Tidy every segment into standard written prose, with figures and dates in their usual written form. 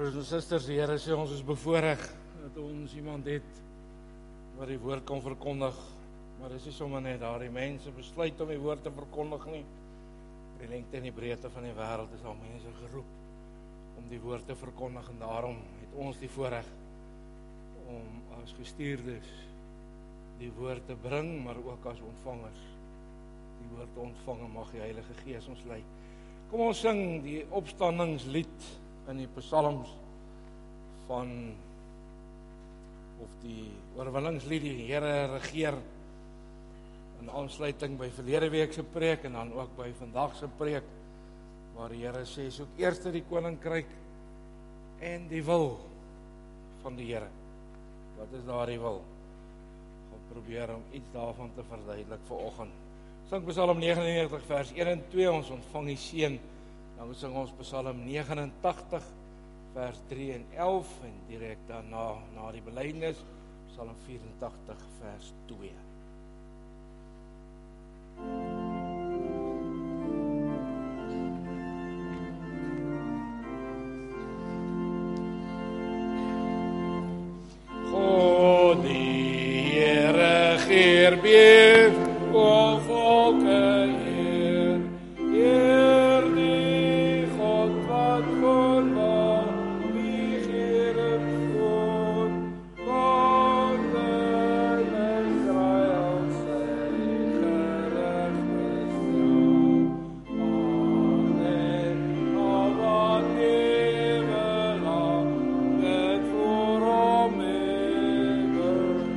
Broers en susters, die Here sê ons is bevoorreg dat ons iemand het wat die woord kan verkondig. Maar dis nie sommer net daar die mense besluit om die woord te verkondig nie. Die lengte en die breedte van die wêreld is al mense geroep om die woord te verkondig, en daarom het ons die voorreg om as gestuurdes die woord te bring, maar ook as ontvangers die woord te ontvang, en mag die Heilige Gees ons lei. Kom ons sing die opstandingslied in die psalms van, of die oorwinningslied, die Here regeer, in aansluiting by verlede week se preek en dan ook by vandag se preek, waar die Here sê, soek eers die koninkryk en die wil van die Here. Wat is daar die wil? Gaan probeer om iets daarvan te verduidelik vanoggend. Sing Psalm 99 vers 1 en 2, ons ontvang die seën. Dan sing ons Psalm 89 vers 3 en 11 en direk daarna, na die belydenis, Psalm 84 vers 2. God die Here regeer weer, o volke Heer, Heer die God wat kon maak, wie Heer het goed, wonder en Israël sy gerig bestaan. Amen, al wat lewe lang, dit voor hom ewe.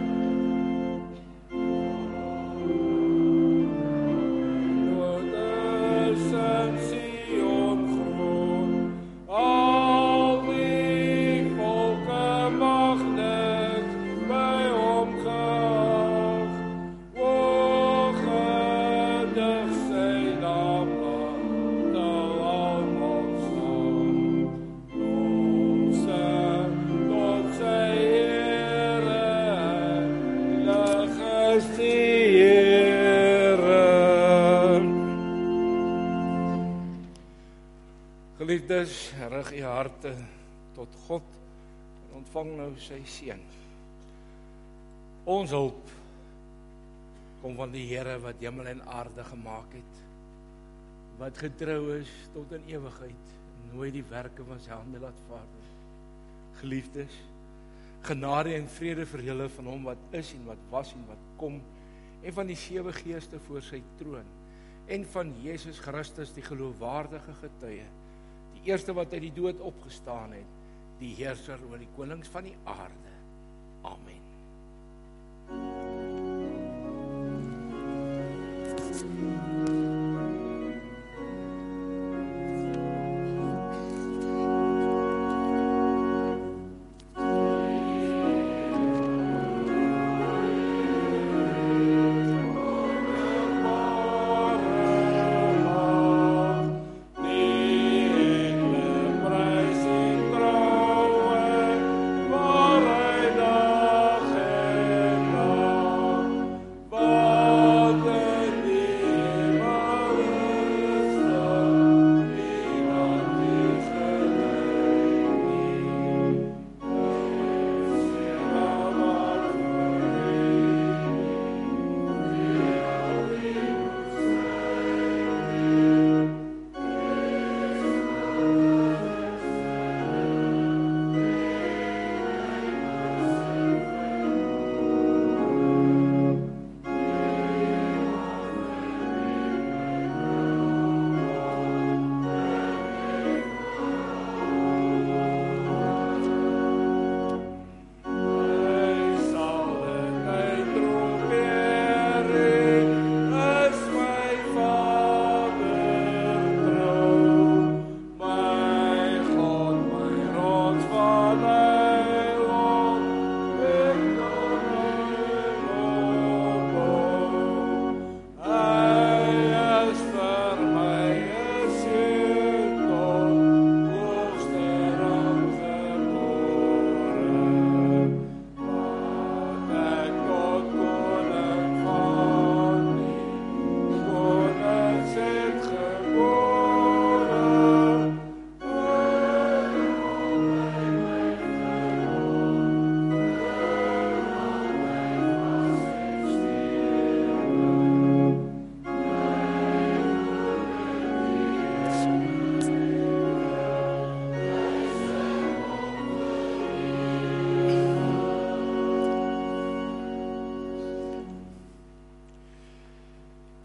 Tussen Sion groen, al die volke mag net by hom geag. O gedig sy naam sal almal staan. Lofsing tot sy Here, heilig is die Here. Geliefdes, rig u harte tot God en ontvang nou sy seën. Ons hulp kom van die Here wat hemel en aarde gemaak het, wat getrou is tot in ewigheid, en nooit die werke van sy hande laat vaar nie. Geliefdes, genade en vrede vir julle van hom wat is en wat was en wat kom, en van die 7 geeste voor sy troon, en van Jesus Christus, die geloofwaardige getuie, die eerste wat uit die dood opgestaan het, die heerser oor die konings van die aarde. Amen.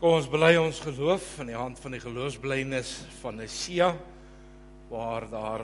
Kom ons bely ons geloof in die hand van die geloofsbelijdenis van Nicea, waar daar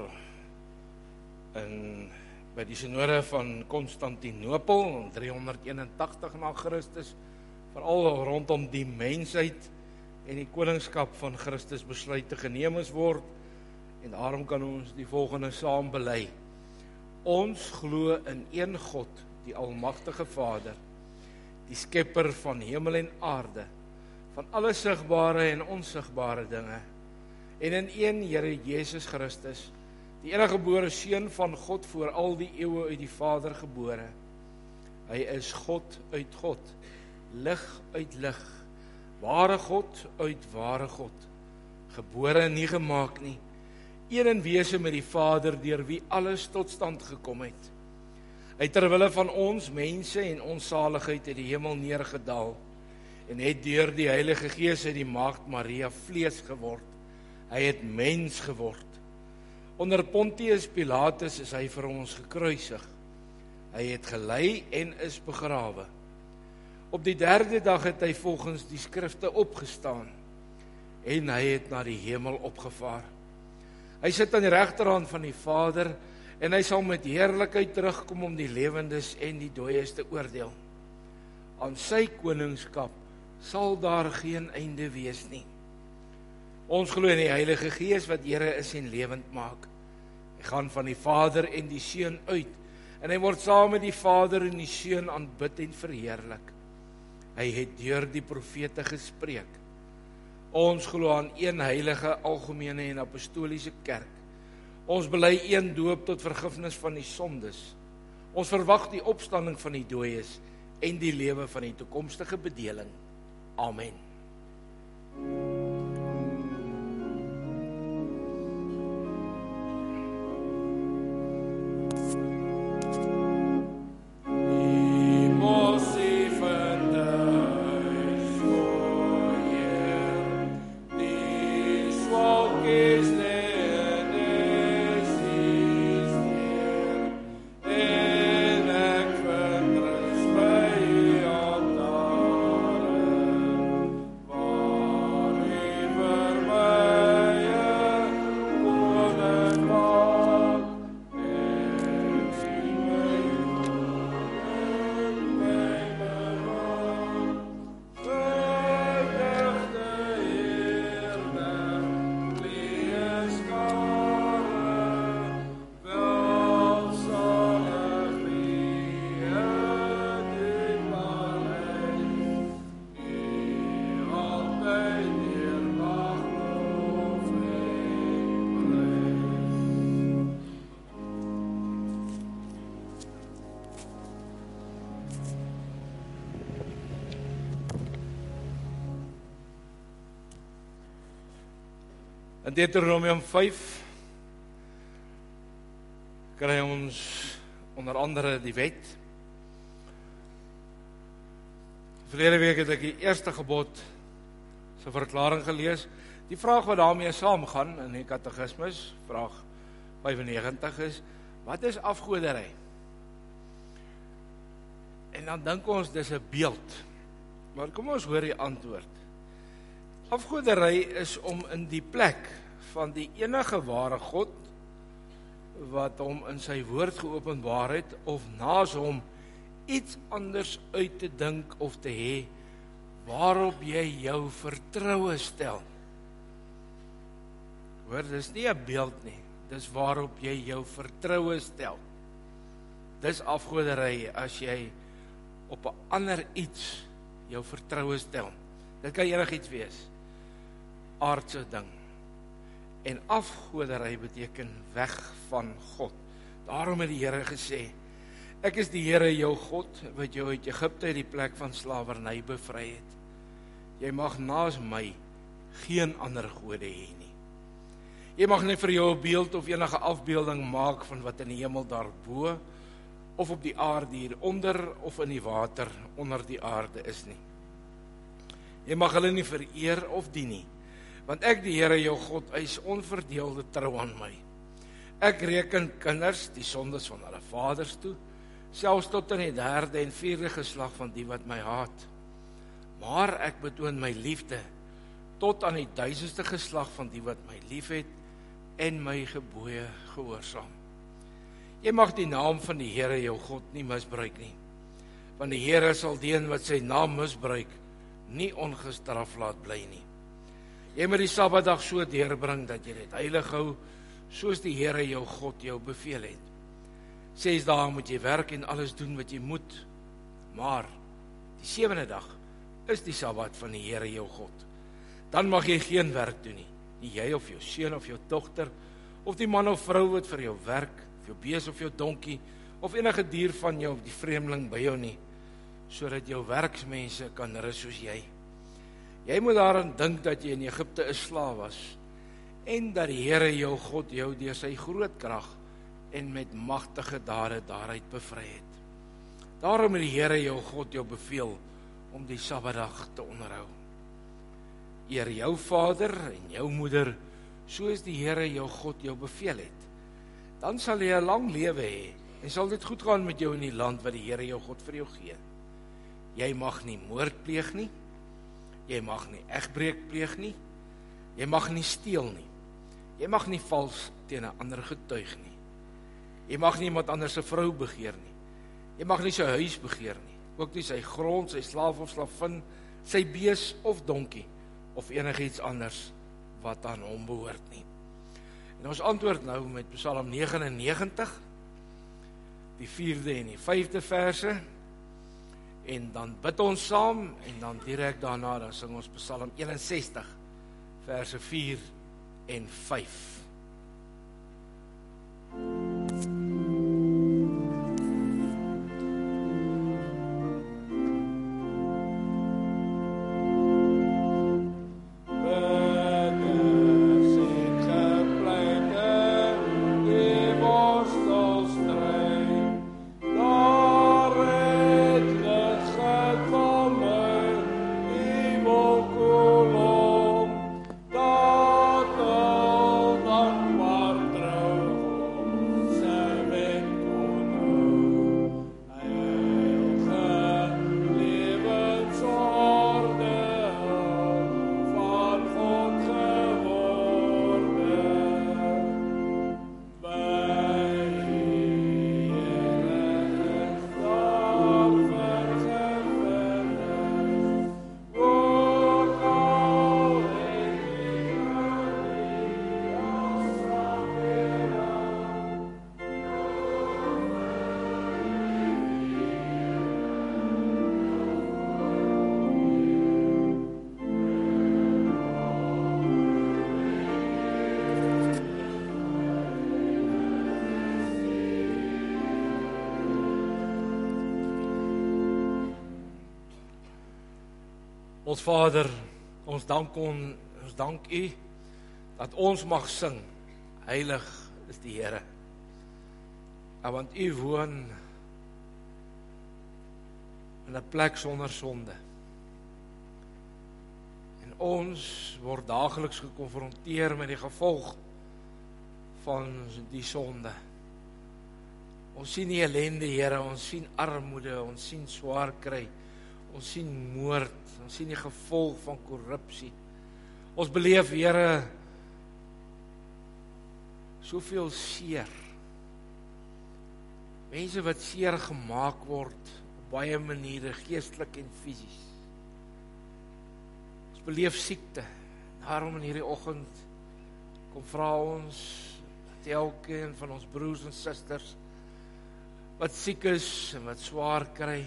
by die synode van Konstantinopel in 381 na Christus, veral rondom die mensheid en die koningskap van Christus besluite geneem word, en daarom kan ons die volgende saam bely. Ons glo in een God, die almagtige Vader, die skepper van hemel en aarde, van alle sigbare en onsigbare dinge, en in een Here Jesus Christus, die enige gebore Seun van God voor al die eeue uit die Vader gebore. Hy is God uit God, lig uit lig, ware God uit ware God, gebore en nie gemaak nie, een in wese met die Vader, deur wie alles tot stand gekom het. Hy terwille van ons mense en ons saligheid uit die hemel neergedaal, en het deur die Heilige Gees uit die maagd Maria vlees geword. Hy het mens geword. Onder Pontius Pilatus is hy vir ons gekruisig. Hy het gelei en is begrawe. Op die 3de dag het hy volgens die skrifte opgestaan, en hy het na die hemel opgevaar. Hy sit aan die regterhand van die Vader, en hy sal met heerlikheid terugkom om die lewendes en die dooies te oordeel. Aan sy koningskap sal daar geen einde wees nie. Ons glo in die Heilige Gees wat Here is en lewend maak. Hy gaan van die Vader en die Seun uit, en hy word saam met die Vader en die Seun aanbid en verheerlik. Hy het deur die profete gespreek. Ons glo aan een heilige, algemene en apostoliese kerk. Ons bely een doop tot vergifnis van die sondes. Ons verwag die opstanding van die dooies en die lewe van die toekomstige bedeling. Amen. In Deuteronomium 5 kry ons onder andere die wet. Verlede week het ek die eerste gebod se verklaring gelees. Die vraag wat daarmee saamgaan in die katekismus, vraag 95 is, wat is afgoderry? En dan dink ons dis 'n beeld. Maar kom ons hoor die antwoord. Afgoderry is om in die plek van die enige ware God, wat hom in sy woord geopenbaar het, of naas hom iets anders uit te dink of te hê, waarop jy jou vertroue stel. Hoor, dis nie 'n beeld nie, dis waarop jy jou vertroue stel. Dis afgoderry as jy op 'n ander iets jou vertroue stel. Dit kan enigiets wees, aardse ding. En afgoderry beteken weg van God. Daarom het die Here gesê, ek is die Here jou God, wat jou uit Egipte uit die plek van slawerny bevry het. Jy mag naas my geen ander gode hê nie. Jy mag nie vir jou 'n beeld of enige afbeelding maak van wat in die hemel daarbo, of op die aarde hieronder, of in die water onder die aarde is nie. Jy mag hulle nie vereer of dien nie, want ek, die Here jou God, eis onverdeelde trou aan my. Ek reken kinders die sondes van hulle vaders toe, selfs tot in die 3de en 4de geslag van die wat my haat. maar ek betoon my liefde tot aan die 1000ste geslag van die wat my liefhet en my gebooie gehoorsaam. Jy mag die naam van die Here jou God nie misbruik nie, want die Here sal die een wat sy naam misbruik nie ongestraf laat bly nie. Jy moet die Sabbatdag so deurbring dat jy dit heilig hou, soos die Here jou God jou beveel het. 6 dae moet jy werk en alles doen wat jy moet, maar die 7de dag is die Sabbat van die Here jou God. Dan mag jy geen werk doen nie jy of jou seun of jou dogter, of die man of vrou wat vir jou werk, of jou bees of jou donkie, of enige dier van jou, die vreemdeling by jou nie, sodat jou werksmense kan rus soos jy. Jy moet daaraan dink dat jy in Egipte 'n slaaf was, en dat die Here jou God jou deur sy groot krag en met magtige dade daaruit bevry het. Daarom het die Here jou God jou beveel om die Sabbatdag te onderhou. Eer jou vader en jou moeder, soos die Here jou God jou beveel het. Dan sal jy 'n lang lewe hê en sal dit goed gaan met jou in die land wat die Here jou God vir jou gee. Jy mag nie moord pleeg nie, jy mag nie egbreek pleeg nie, jy mag nie steel nie, jy mag nie vals teen 'n ander getuig nie, jy mag nie iemand anders se vrou begeer nie, jy mag nie sy huis begeer nie, ook nie sy grond, sy slaaf of slavin, sy bees of donkie, of enigiets anders wat aan hom behoort nie. En ons antwoord nou met Psalm 99, die 4de en die 5de verse, en dan bid ons saam, en dan direk daarna, dan sing ons Psalm 61, verse 4 en 5. Ons Vader, ons dank U dat ons mag sing, heilig is die Here. Want U woon in 'n plek sonder sonde. En ons word daagliks gekonfronteer met die gevolg van die sonde. Ons sien die ellende, Here, ons sien armoede, ons sien swaar kry, ons sien moord, ons sien die gevolg van korrupsie. Ons beleef, Here, soveel seer. Mense wat seer gemaak word op baie maniere, geestelik en fisies. Ons beleef siekte. Daarom in hierdie oggend kom vra ons dat elkeen van ons broers en susters wat siek is en wat swaar kry,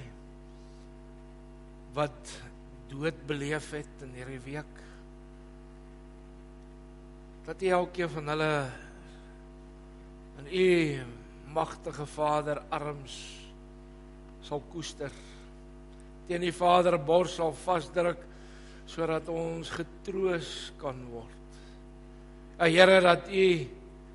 wat dood beleef het in hierdie week, dat elkeen van hulle in U magtige Vader arms sal koester, teen die Vader bors sal vasdruk, sodat ons getroos kan word. Here, dat U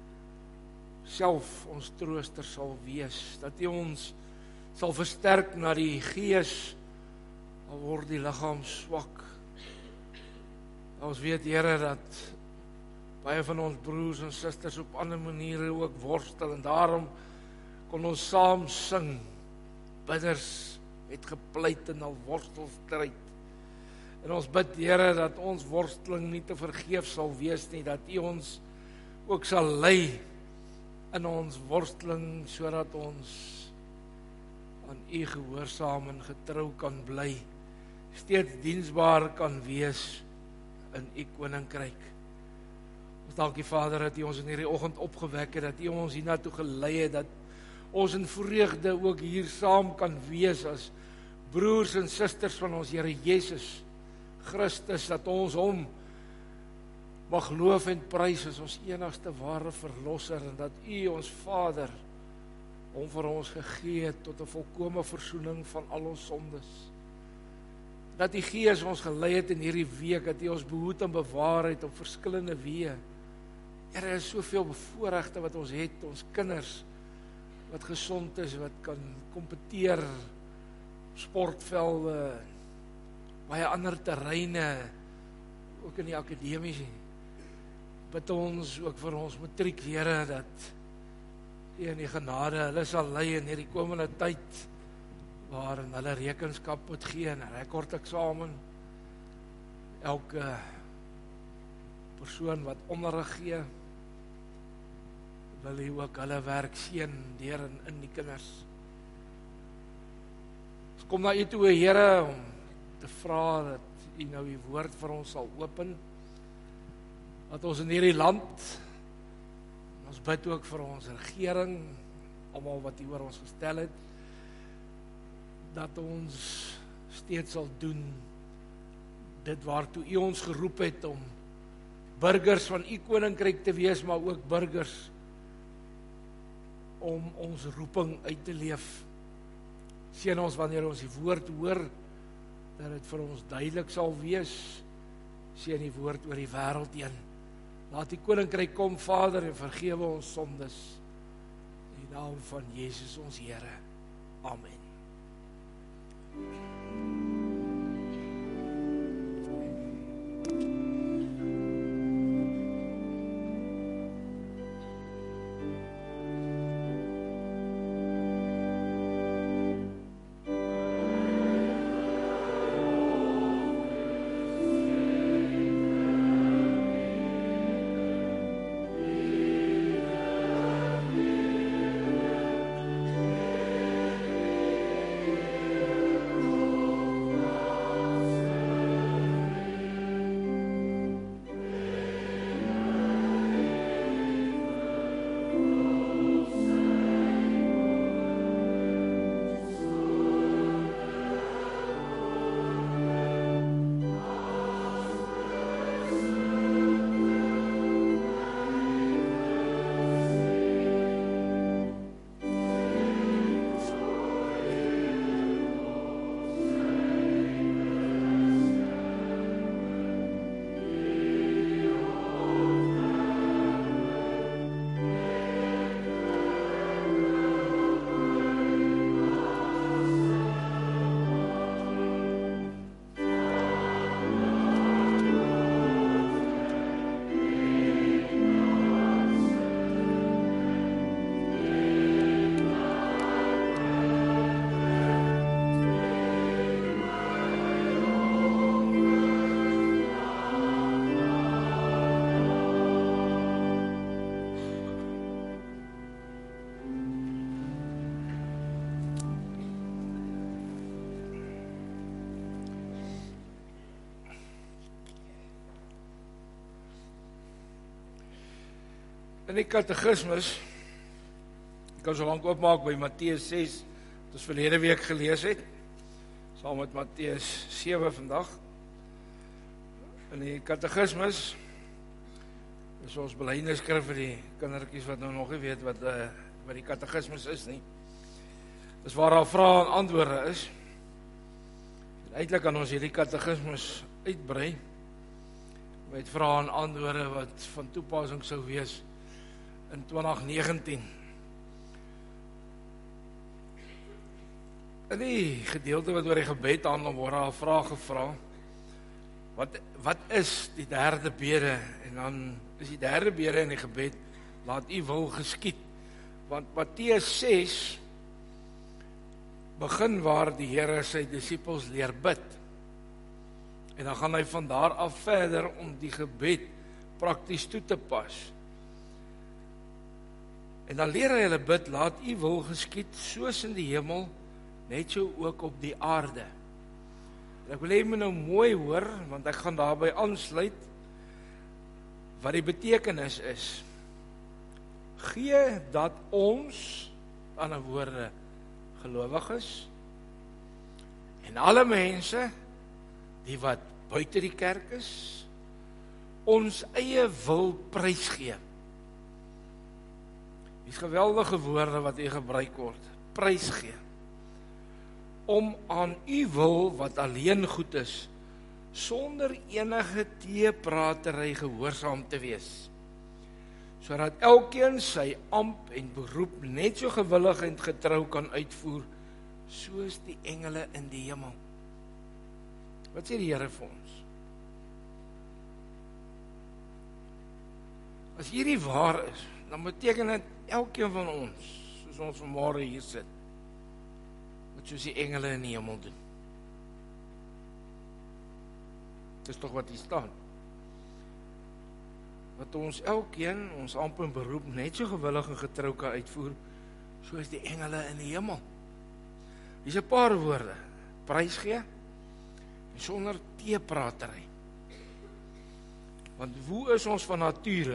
self ons trooster sal wees, dat U ons sal versterk na die gees, al word die liggaam swak. Ons weet, Here, dat baie van ons broers en susters op ander maniere ook worstel, en daarom kon ons saam sing, bidders het gepleit in al worstelstryd. En ons bid, Here, dat ons worsteling nie te vergeef sal wees nie, dat U ons ook sal lei in ons worsteling, sodat ons aan U gehoorsaam en getrou kan bly, steeds diensbaar kan wees in U koninkryk. Ons dankie, Vader, dat U ons in hierdie oggend opgewek het, dat U ons hiernatoe gelei het, dat ons in vreugde ook hier saam kan wees as broers en susters van ons Here Jesus Christus, dat ons hom mag loof en prys as ons enigste ware verlosser, en dat U, ons Vader, hom vir ons gegee het tot 'n volkome versoening van al ons sondes. Dat die Gees ons gelei het in hierdie week, dat U ons behoed en bewaar het op verskillende weë. Here, is soveel bevoorregte wat ons het, ons kinders wat gesond is, wat kan kompeteer, sportvelde, baie ander terreine, ook in die akademie. Bid ons ook vir ons matriek, Here, dat U in die genade hulle sal lei in hierdie komende tyd, waarin hulle rekenskap moet gee en 'n rekordeksamen. Elke persoon wat onderrig gee, wil U ook hulle werk seën deur en in die kinders. Ons kom na U toe, Here, om te vra dat U nou U woord vir ons sal open, dat ons in hierdie land, ons bid ook vir ons regering, almal wat U oor ons gestel het, dat ons steeds sal doen dit waartoe U ons geroep het, om burgers van U koninkryk te wees, maar ook burgers om ons roeping uit te leef. Seën ons wanneer ons die woord hoor, dat dit vir ons duidelik sal wees. Seën die woord oor die wêreld heen. Laat die koninkryk kom, Vader, en vergewe ons sondes. In die naam van Jesus ons Here. Amen. In die katekismus, ek kan so lank oopmaak by Matteus 6, wat ons verlede week gelees het, saam met Matteus 7 vandag. In die katekismus, is ons belydenisskrif vir die kindertjies wat nou nog nie weet wat die katekismus is nie. Dis waar daar vrae en antwoorde is. En eintlik kan ons hierdie katekismus uitbrei, met vrae en antwoorde wat van toepassing sou wees in 2019. In die gedeelte wat oor die gebed handel, word daar 'n vraag gevra. Wat is die derde bede? En dan is die derde bede in die gebed, laat U wil geskied. Want Matteus 6 begin waar die Here sy disippels leer bid. En dan gaan hy van daar af verder om die gebed prakties toe te pas. En dan leer hy hulle bid, laat u wil geskied soos in die hemel, net so ook op die aarde. En ek wil hê jy moet nou mooi hoor, want ek gaan daarby aansluit, wat die betekenis is. Gee dat ons, aan 'n woorde, gelowig is, en alle mense, die wat buite die kerk is, ons eie wil prysgee. Die geweldige woorde wat hier gebruik word, prysgee. Om aan u wil, wat alleen goed is, sonder enige teepratery gehoorsaam te wees, sodat elkeen sy amp en beroep net so gewillig en getrou kan uitvoer, soos die engele in die hemel. Wat sê die Here vir ons? As hierdie waar is, dan beteken dit elkeen van ons, soos ons vanmôre hier sit, wat soos die engele in die hemel doen. Dis tog wat hier staan. Dat ons elkeen ons amp en beroep net so gewillig en getrou kan uitvoer, soos die engele in die hemel. Dis 'n paar woorde, prysgee, en sonder teepratery. Want hoe is ons van nature?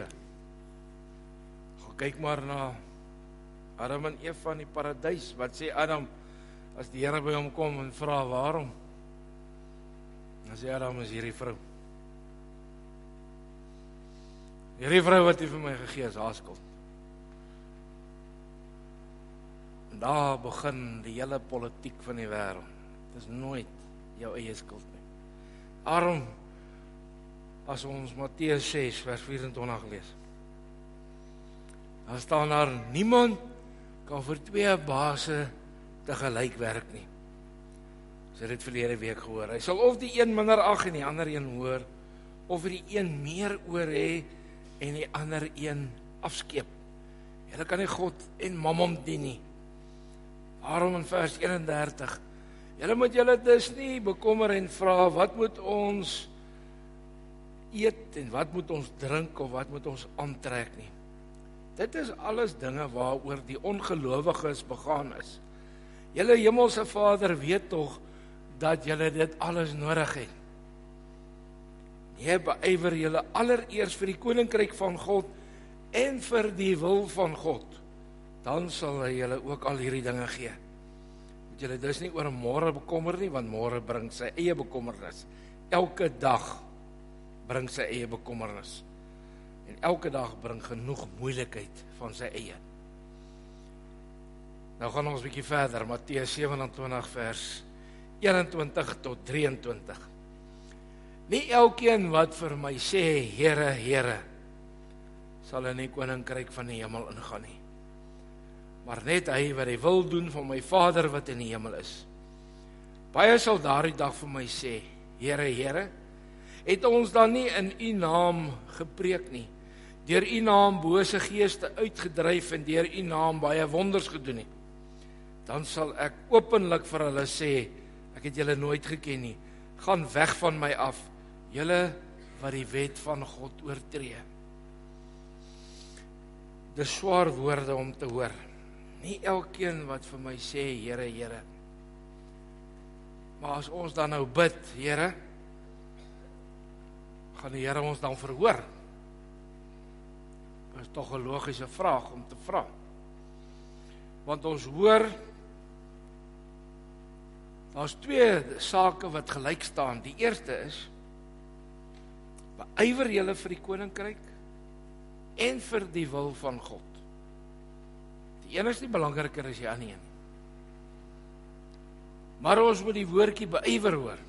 Kyk maar na Adam en Eva in die paradys. Wat sê Adam as die Here by hom kom en vra waarom? Dan sê Adam, is hierdie vrou. Hierdie vrou wat hy vir my gegee is, haar skuld. En daar begin die hele politiek van die wêreld. Dit is nooit jou eie skuld nie. Daarom, as ons Matteus 6 vers 24 lees, dan staan daar, niemand kan vir 2 baase tegelyk werk nie. Ons het dit verlede week gehoor. Hy sal of die een minder ag en die ander een hoor, of die een meer oor hê en die ander een afskeep. Julle kan nie God en mammon dien nie. Daarom in vers 31, julle moet julle dus nie bekommer en vra, wat moet ons eet en wat moet ons drink of wat moet ons aantrek nie. Dit is alles dinge waaroor die ongelowiges begaan is. Julle hemelse Vader weet tog dat julle dit alles nodig het. Jy beywer julle allereers vir die koninkryk van God en vir die wil van God. Dan sal hy julle ook al hierdie dinge gee. Moet julle dus nie oor môre bekommer nie, want môre bring sy eie bekommernis. Elke dag bring sy eie bekommernis. En elke dag bring genoeg moeilikheid van sy eie. Nou gaan ons 'n bietjie verder, Matteus 27 vers 21 tot 23. Nie elkeen wat vir my sê, Here, Here, sal in die koninkryk van die hemel ingaan nie. Maar net hy wat die wil doen van my Vader wat in die hemel is. Baie sal daardie dag vir my sê, Here, Here, het ons dan nie in u naam gepreek nie, deur u naam bose geeste uitgedryf en deur u naam baie wonders gedoen nie. Dan sal ek openlik vir hulle sê, ek het julle nooit geken nie, gaan weg van my af, julle wat die wet van God oortree. Dis swaar woorde om te hoor. Nie elkeen wat vir my sê, Here, Here. Maar as ons dan nou bid, Here, gaan die Here ons dan verhoor? Dit is tog 'n logiese vraag om te vra. Want ons hoor, daar's 2 sake wat gelyk staan. Die eerste is, beywer julle vir die koninkryk en vir die wil van God. Die een is nie belangriker as die ander een. Maar ons moet die woordjie beywer hoor.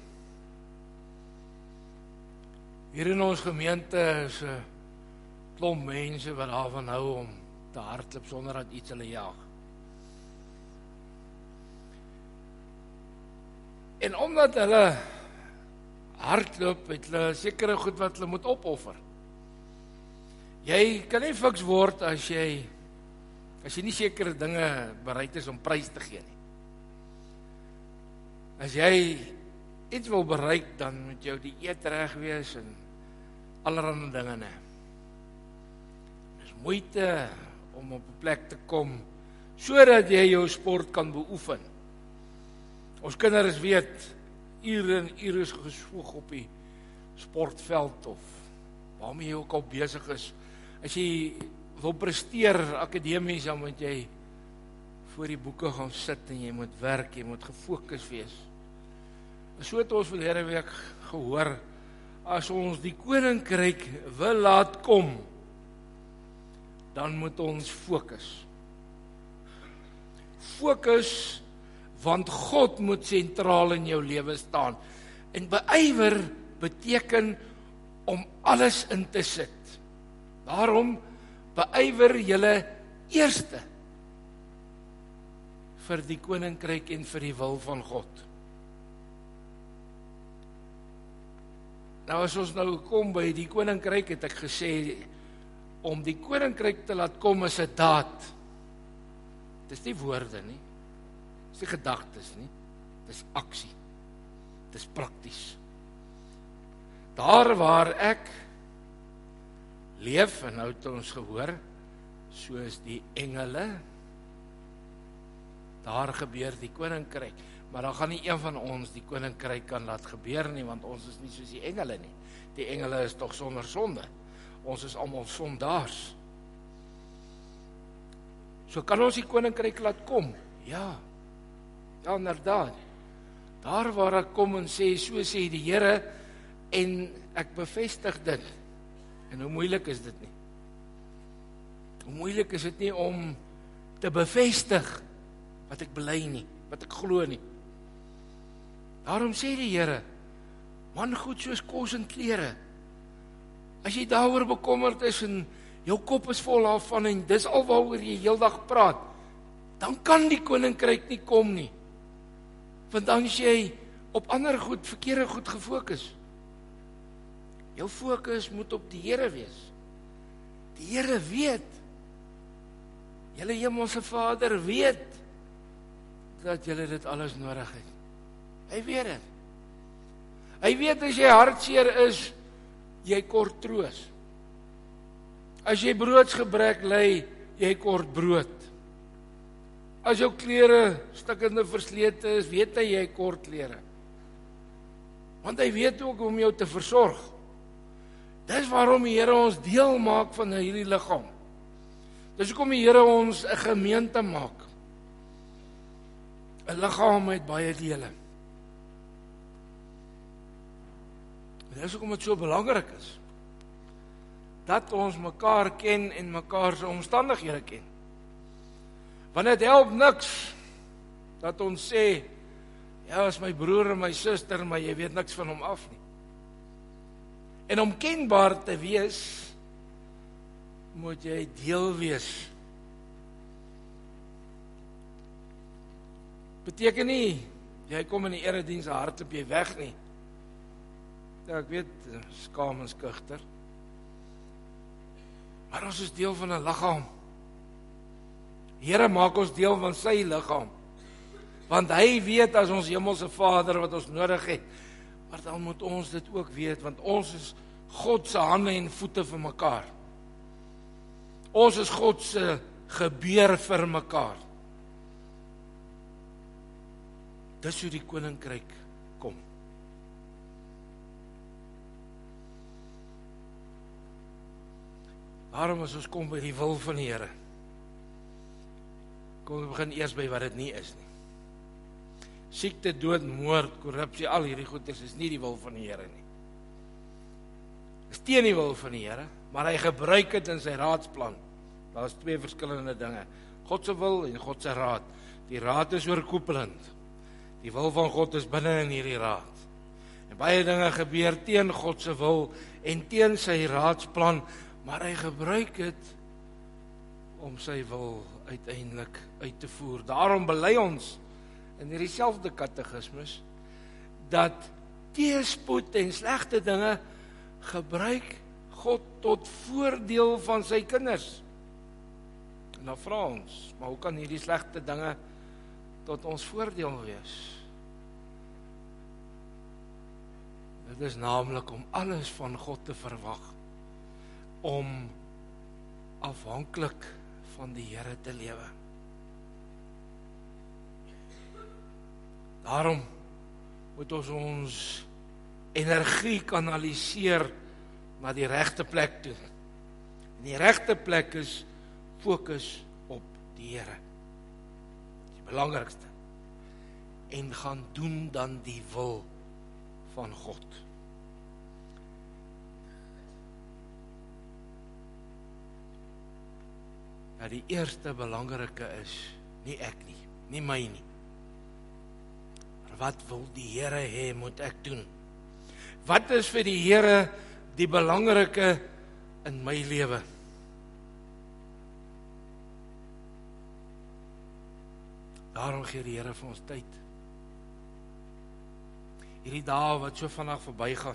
Hier in ons gemeente is 'n klomp mense wat daarvan hou om te hardloop sonder dat iets hulle jaag. En omdat hulle hardloop, het hulle sekere goed wat hulle moet opoffer. Jy kan nie fiks word as jy nie sekere dinge bereid is om prys te gee nie. As jy iets wil bereik, dan moet jou die eet reg wees en allerhande dinge nie. Dis moeite om op 'n plek te kom, sodat jy jou sport kan beoefen. Ons kinders weet, ure en ure is geswoeg op die sportveld of waarmee jy ook al besig is. As jy wil presteer akademies, dan moet jy voor die boeke gaan sit en jy moet werk, jy moet gefokus wees. So het ons verlede week gehoor, as ons die koninkryk wil laat kom, dan moet ons fokus. Fokus, want God moet sentraal in jou lewe staan. En beywer beteken om alles in te sit. Daarom beywer julle eerste vir die koninkryk en vir die wil van God. Nou as ons nou kom by die koninkryk, het ek gesê, om die koninkryk te laat kom is 'n daad. Dis nie woorde nie, dis nie gedagtes nie, dis aksie, dis prakties. Daar waar ek leef, en nou het ons gehoor, soos die engele, daar gebeur die koninkryk. Maar dan gaan nie een van ons die koninkryk kan laat gebeur nie, want ons is nie soos die engele nie. Die engele is tog sonder sonde. Ons is almal sondaars. So kan ons die koninkryk laat kom? Ja, inderdaad. Daar waar ek kom en sê, so sê die Here, en ek bevestig dit. En hoe moeilik is dit nie? Hoe moeilik is dit nie om te bevestig wat ek bely nie, wat ek glo nie. Daarom sê die Here, man goed soos kos en klere. As jy daaroor bekommerd is en jou kop is vol daarvan en dis al waaroor jy heeldag praat, dan kan die koninkryk nie kom nie. Want dan is jy op ander goed, verkeerde goed gefokus. Jou fokus moet op die Here wees. Die Here weet, julle hemelse Vader weet, dat julle dit alles nodig het. Hy weet dit. Hy weet as jy hartseer is, jy kort troos. As jy broodsgebrek ly, jy kort brood. As jou klere stikkende verslete is, weet jy kort klere. Want hy weet ook om jou te versorg. Dis waarom die Here ons deel maak van hierdie liggaam. Dis hoekom die Here ons 'n gemeente maak. 'n liggaam met baie dele. Dis hoekom dit so belangrik is dat ons mekaar ken en mekaar se omstandighede ken. Want dit help niks dat ons sê, ja, is my broer en my suster, maar jy weet niks van hom af nie. En om kenbaar te wees, moet jy deel wees. Beteken nie, jy kom in die erediens hardloop jy weg nie. Ja, ek weet, skaam en skugter. Maar ons is deel van 'n liggaam. Here maak ons deel van sy liggaam. Want hy weet as ons hemelse Vader wat ons nodig het. Maar dan moet ons dit ook weet, want ons is God se hande en voete vir mekaar. Ons is God se gebeur vir mekaar. Dis hoe die koninkryk kom. Daarom as ons kom by die wil van die Here, kom ons begin eers by wat dit nie is nie. Siekte, dood, moord, korrupsie, al hierdie goeders is nie die wil van die Here nie. Is teen die wil van die Here, maar hy gebruik dit in sy raadsplan. Daar is twee verskillende dinge. God se wil en God se raad. Die raad is oorkoepelend. Die wil van God is binne in hierdie raad. En baie dinge gebeur teen God se wil en teen sy raadsplan, maar hy gebruik dit om sy wil uiteindelik uit te voer. Daarom bely ons in hierdie selfde katekismes dat teëspoed en slegte dinge gebruik God tot voordeel van sy kinders. En dan vra ons, maar hoe kan hierdie slegte dinge tot ons voordeel wees? Dit is naamlik om alles van God te verwag, om afhanklik van die Here te lewe. Daarom moet ons energie kanaliseer na die regte plek toe. En die regte plek is fokus op die Here. Die belangrikste. En gaan doen dan die wil van God. Ja, die eerste belangrike is nie ek nie, nie my nie. Maar wat wil die Here hê moet ek doen? Wat is vir die Here die belangrike in my lewe? Daarom gee die Here vir ons tyd. Hierdie dae wat so vinnig verbygaan.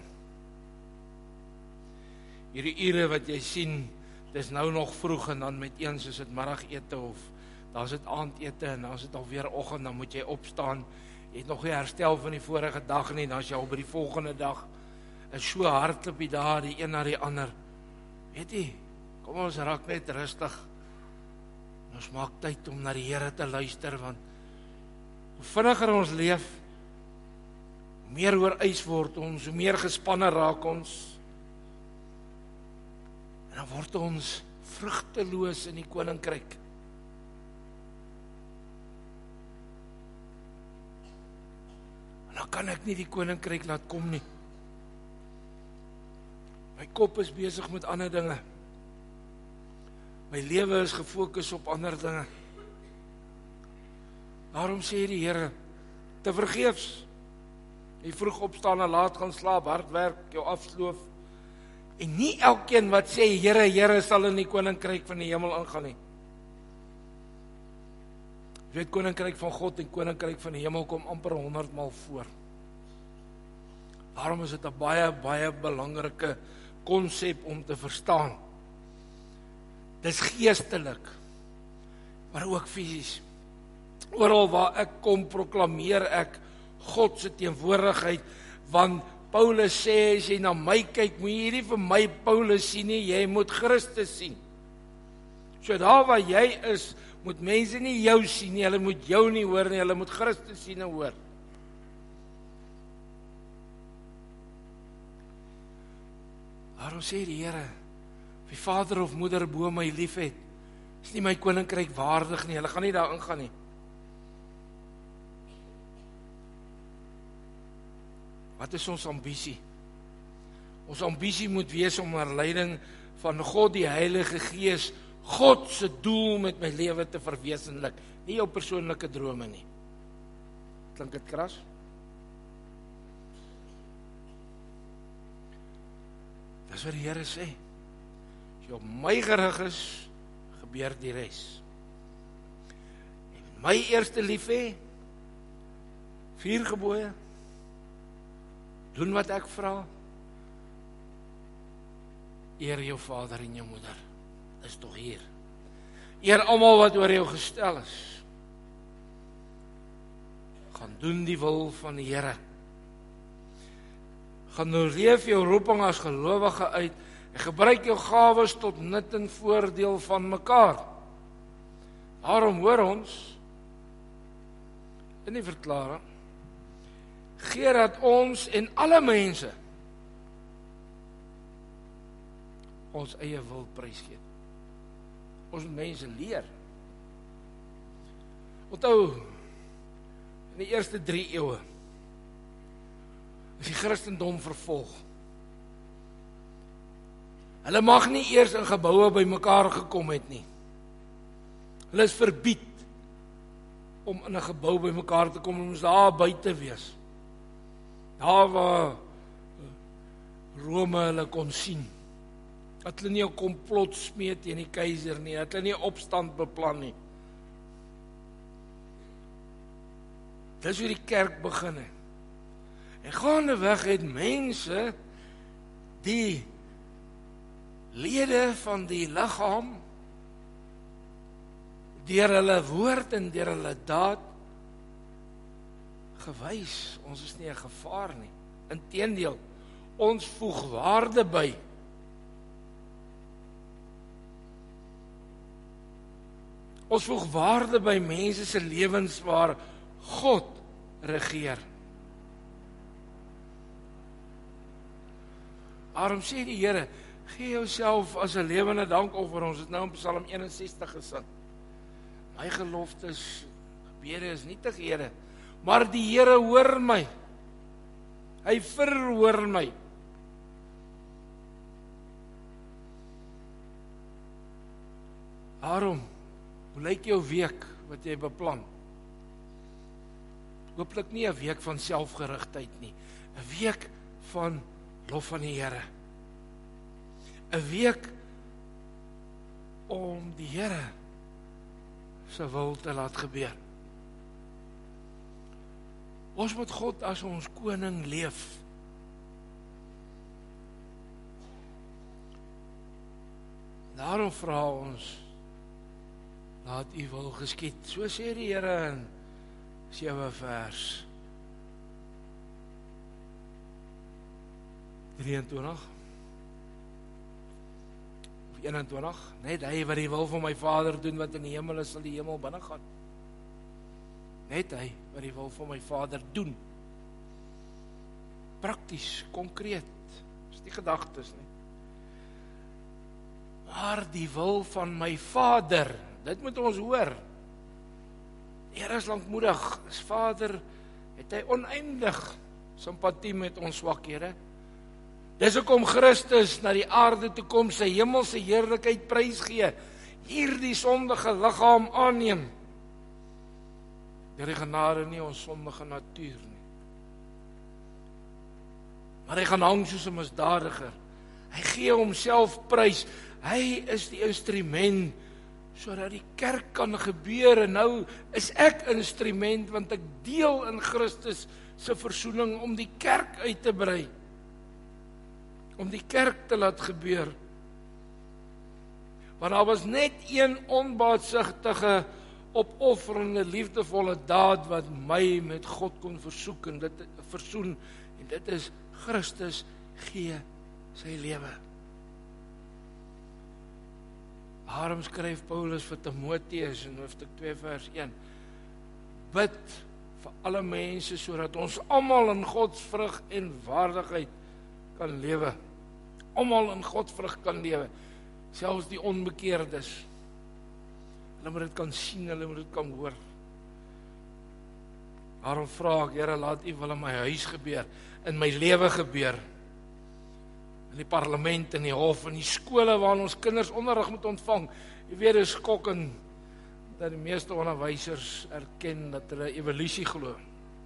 Hierdie ure wat jy sien, dis nou nog vroeg en dan met eens is dit middagete of dan is dit aandete en dan is dit alweer oggend, dan moet jy opstaan. Jy het nog nie herstel van die vorige dag nie, dan is jy al by die volgende dag. Is so hardloop die dae, die een na die ander. Weet jy, kom ons raak net rustig. Ons maak tyd om na die Here te luister, want hoe vinniger ons leef, hoe meer oor eis word ons, hoe meer gespanne raak ons. En dan word ons vrugteloos in die koninkryk. En dan kan ek nie die koninkryk laat kom nie. My kop is besig met ander dinge. My lewe is gefokus op ander dinge. Daarom sê die Here, te vergeefs. Jy vroeg opstaan en laat gaan slaap, hard werk, jou afsloof. En nie elkeen wat sê, Here, Here, sal in die koninkryk van die hemel ingaan nie. Jy weet, koninkryk van God en koninkryk van die hemel kom amper 100 maal voor. Daarom is dit 'n baie, baie belangrike konsep om te verstaan. Dis geestelik, maar ook fisies. Oral waar ek kom, proklameer ek God se teenwoordigheid, want Paulus sê, as jy na my kyk, moet jy nie vir my Paulus sien nie, jy moet Christus sien. So daar waar jy is, moet mense nie jou sien nie, hulle moet jou nie hoor nie, hulle moet Christus sien en hoor. Daarom sê die Here, wie vader of moeder bo my lief het, is nie my koninkryk waardig nie, hulle gaan nie daar ingaan nie. Wat is ons ambisie? Ons ambisie moet wees om onder leiding van God die Heilige Gees, God se doel met my lewe te verwesenlik, nie jou persoonlike drome nie. Klink dit kras? Dis wat die Here sê. As jy op my gerig is, gebeur die res. Jy moet my eerste lief hê, 4 gebooie, doen wat ek vra, eer jou vader en jou moeder, is toch hier. Eer almal wat oor jou gestel is. Gaan doen die wil van die Here. Gaan nou leef jou roeping as gelowige uit, en gebruik jou gawes tot nut en voordeel van mekaar. Daarom hoor ons, in die verklaring, gee dat ons en alle mense ons eie wil prysgee. Ons mense leer. Onthou, in die eerste 3 eeue is die Christendom vervolg. Hulle mag nie eers in geboue by mekaar gekom het nie. Hulle is verbied om in 'n gebou by mekaar te kom, ons daar buite wees. Daar waar Rome hulle kon sien. Dat hulle nie 'n komplot smeet teen die keiser nie, dat hulle nie 'n opstand beplan nie. Dis hoe die kerk begin het. En gaandeweg het mense die lede van die liggaam deur hulle woord en deur hulle daad gewys, ons is nie 'n gevaar nie. Inteendeel, Ons voeg waarde by. Ons voeg waarde by mense se lewens waar God regeer. Daarom sê die Here, gee jouself as 'n lewende dankoffer. Ons het nou in Psalm 61 gesing. My geloftes, gebede is nietig, Here, maar die Here hoor my. Hy verhoor my. Daarom, hoe lyk jou week wat jy beplan? Hooplik nie 'n week van selfgerigtheid nie. 'n Week van lof van die Here. 'n Week om die Here se wil te laat gebeur. Ons moet God as ons koning leef. Daarom vra ons, laat U wil geskied. So sê die Here in 7 vers 23 of 21. Net hy wat die wil van my Vader doen wat in die hemel is, sal die hemel binne gaan. Net hy wat die wil van my Vader doen. Prakties, konkreet. Dis nie gedagtes nie. Maar die wil van my Vader, dit moet ons hoor. Die Here is lankmoedig. As Vader het hy oneindig simpatie met ons swakhede. Dis hoekom Christus na die aarde toe kom, sy hemelse heerlikheid prys gee, hierdie sondige liggaam aanneem. Deur die genade nie ons sondige natuur nie. Maar hy gaan hang soos 'n misdadiger. Hy gee homself prys. Hy is die instrument sodat die kerk kan gebeur. En nou is ek instrument want ek deel in Christus se versoening om die kerk uit te brei. Om die kerk te laat gebeur. Want daar was net een onbaatsigtige, opofferende, liefdevolle daad wat my met God kon versoen, en dit is Christus gee sy lewe. Daarom skryf Paulus vir Timoteus in hoofstuk 2 vers 1, bid vir alle mense sodat ons almal in godsvrug en waardigheid kan lewe. Almal in godsvrug kan lewe, selfs die onbekeerdes. Hulle moet dit kan sien, hulle moet dit kan hoor. Daarom vra ek, Here, laat U wil in my huis gebeur, in my lewe gebeur, in die parlement, in die hof, in die skole waar ons kinders onderrig moet ontvang. Jy weet, dit is skokkend dat die meeste onderwysers erken dat hulle evolusie glo.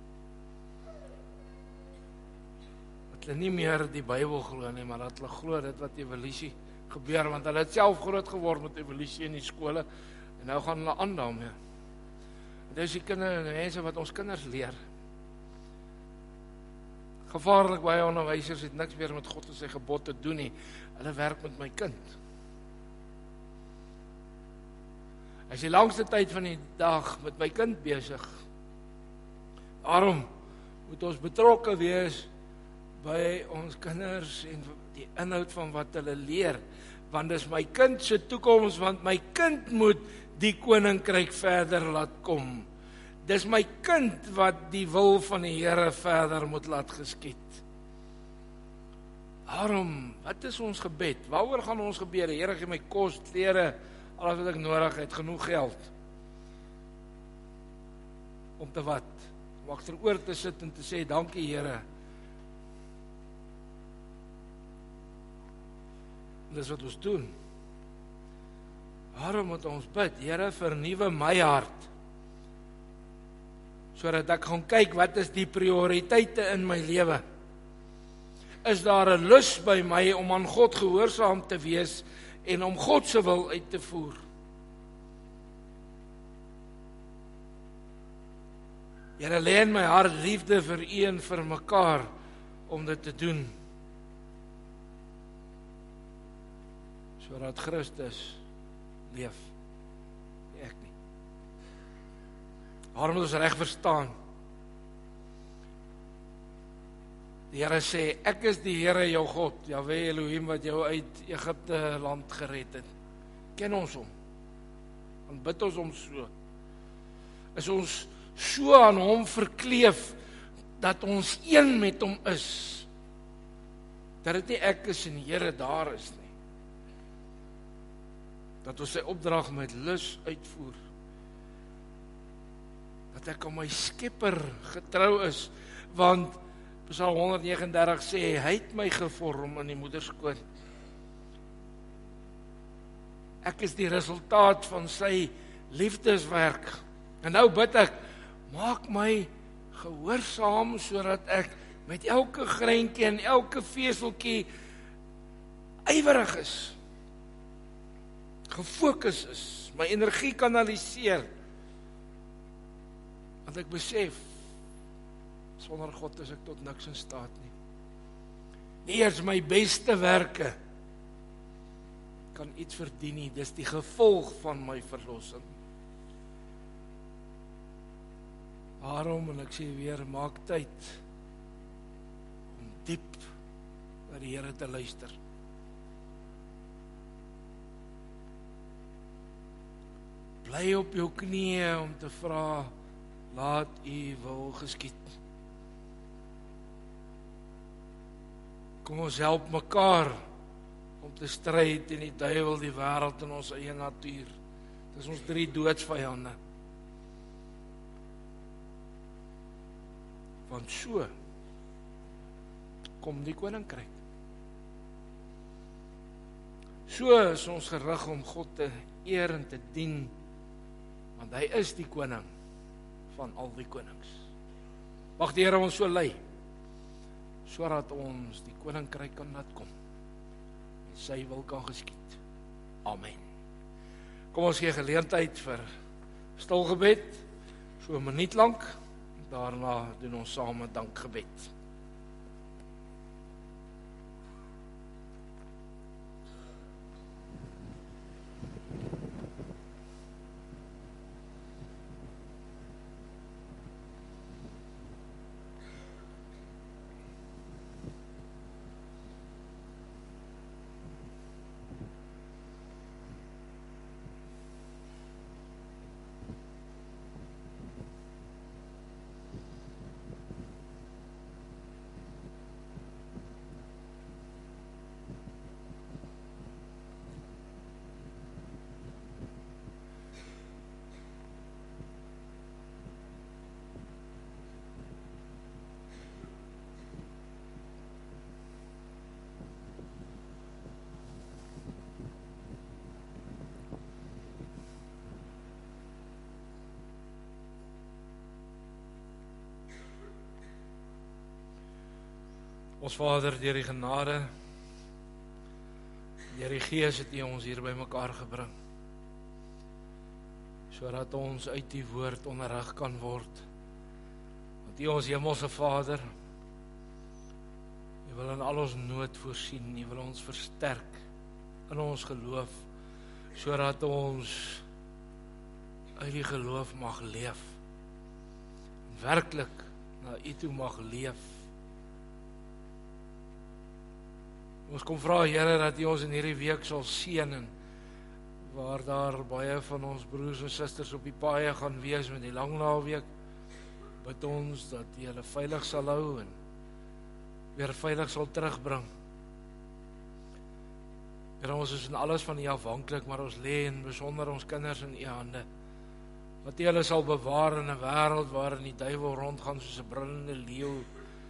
Dat hulle nie meer die Bybel glo nie, maar dat hulle glo dit wat evolusie gebeur, want hulle het self groot geword met evolusie in die skole, en nou gaan hulle aan daarmee. Dit is die kinders en mense wat ons kinders leer. Gevaarlik, baie onderwysers het niks meer met God en sy gebod te doen nie. Hulle werk met my kind. Hy is die langste tyd van die dag met my kind besig. Daarom moet ons betrokke wees by ons kinders en die inhoud van wat hulle leer. Want dis my kind se toekoms, want my kind moet die koninkryk verder laat kom. Dis my kind wat die wil van die Here verder moet laat geskied. Daarom, wat is ons gebed? Waaroor gaan ons gebede? Here, gee my kos, klere, alles wat ek nodig het, genoeg geld. Om te wat? Om agteroor te sit en te sê, dankie Here. Dis wat ons doen. Waarom moet ons bid? Here, vernuwe my hart, sodat ek gaan kyk, wat is die prioriteite in my lewe? Is daar 'n lus by my om aan God gehoorsaam te wees en om God se wil uit te voer? Here, lê in my hart liefde vir U en vir mekaar om dit te doen, sodat Christus leef, nie ek nie. Waarom moet ons reg verstaan? Die Here sê, ek is die Here jou God, Jahwe Elohim wat jou uit Egipte land gered het. Ken ons hom. Aanbid ons hom so. Is ons so aan hom verkleef dat ons een met hom is. Dat dit nie ek is en die Here daar is nie. Dat ons sy opdrag met lus uitvoer. Dat ek aan my Skepper getrou is, want Psalm 139 sê, hy het my gevorm in die moederskoot. Ek is die resultaat van sy liefdeswerk. En nou bid ek, maak my gehoorsaam, sodat ek met elke greintjie en elke veseltjie ywerig is, gefokus is, my energie kanaliseer, want ek besef, sonder God is ek tot niks in staat nie. Nie eers my beste werke kan iets verdien nie, dis die gevolg van my verlossing. Daarom, en ek sê weer, maak tyd om diep na die Here te luister. Bly op jou knieë om te vra, laat U wil geskied. Kom ons help mekaar om te stry teen die duiwel, die wêreld en ons eie natuur. Dis ons 3 doodsvyande. Want so kom die koninkryk. So is ons gerig om God te eer en te dien, want hy is die koning van al die konings. Mag die Here ons so lei, sodat ons die koninkryk kan laat kom en sy wil kan geskied. Amen. Kom ons gee geleentheid vir stil gebed, so 'n minuut lank. Daarna doen ons saam 'n dankgebed. Ons Vader, deur die genade, deur die Gees het U ons hier by mekaar gebring, sodat ons uit die woord onderrig kan word. Want U ons hemelse Vader, U wil in al ons nood voorsien, U wil ons versterk in ons geloof, sodat ons uit die geloof mag leef, en werklik na U toe mag leef. Ons kom vra, Here, dat U ons in hierdie week sal seën, en waar daar baie van ons broers en susters op die paaie gaan wees met die lang naweek, bid ons dat U hulle veilig sal hou en weer veilig sal terugbring. Here, ons is in alles van U afhanklik, maar ons lê in besonder ons kinders in U hande. Dat U hulle sal bewaar in 'n wêreld waarin die duiwel rondgaan soos 'n brullende leeu,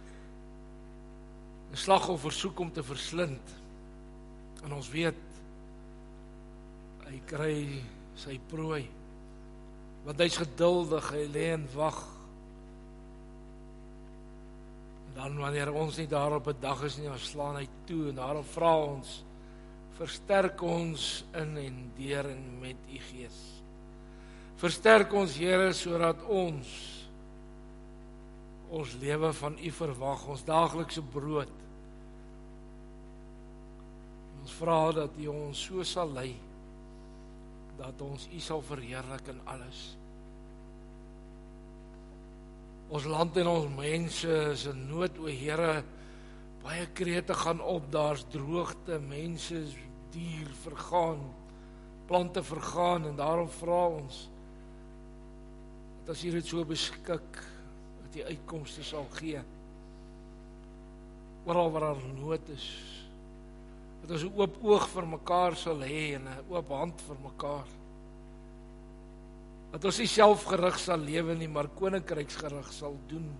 'n slagoffer soek om te verslind. En ons weet, hy kry sy prooi, want hy's geduldig, hy lê en wag. En dan wanneer ons nie daarop bedag is nie, ons slaan hy toe, en daarom vra ons, versterk ons in en deur en met U Gees. Versterk ons, Here, sodat ons lewe van U verwag, ons daaglikse brood. Ons vra dat U ons so sal lei, dat ons U sal verheerlik in alles. Ons land en ons mense is in nood, o Here, Baie krete gaan op, daar's droogte, mense, dier vergaan, plante vergaan, en daarom vra ons, dat as hier dit so beskik, dat die uitkomste sal gee, oral waar daar nood is, dat ons 'n oop oog vir mekaar sal hê, en 'n oop hand vir mekaar, dat ons nie selfgerig sal lewe nie, maar koninkryksgerig sal doen.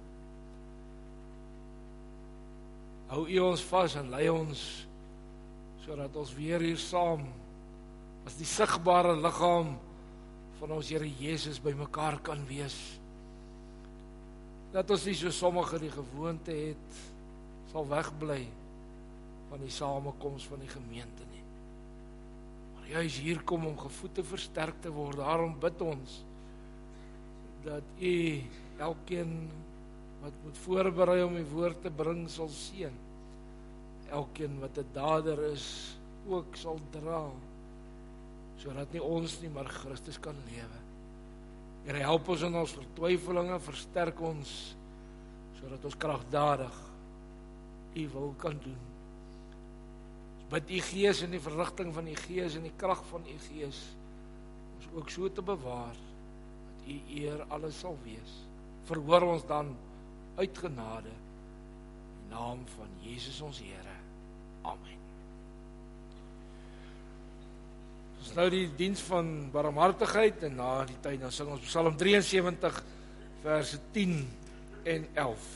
Hou U ons vas en lei ons, sodat ons weer hier saam, as die sigbare liggaam van ons Here Jesus by mekaar kan wees. Dat ons nie so sommige die gewoonte het, sal wegbly van die samekoms van die gemeente nie. Maar juis hier kom om gevoed te versterk te word, daarom bid ons, dat U elkeen wat moet voorberei om die woord te bring sal seën. Elkeen wat 'n dader is, ook sal dra, sodat nie ons nie, maar Christus kan lewe. Here, help ons in ons vertwyfelinge, versterk ons, sodat ons kragtadig U wil kan doen. Ons bid U Gees in die verrigting van U Gees en die krag van U Gees, ons ook so te bewaar, dat U eer alles sal wees. Verhoor ons dan uit genade, in naam van Jesus ons Here. Amen. Ons nou die diens van barmhartigheid, en na die tyd dan sing ons Psalm 73 verse 10 en 11.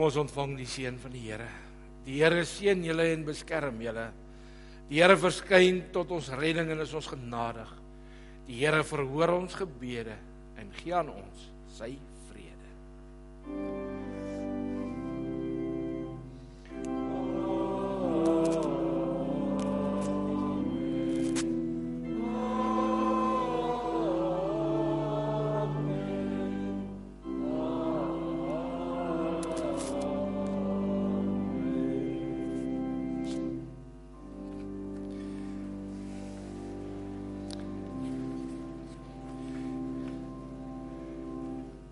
ons ontvang die seën van die Here. Die Here seën julle en beskerm julle. Die Here verskyn tot ons redding en is ons genadig. Die Here verhoor ons gebede en gee aan ons sy vrede.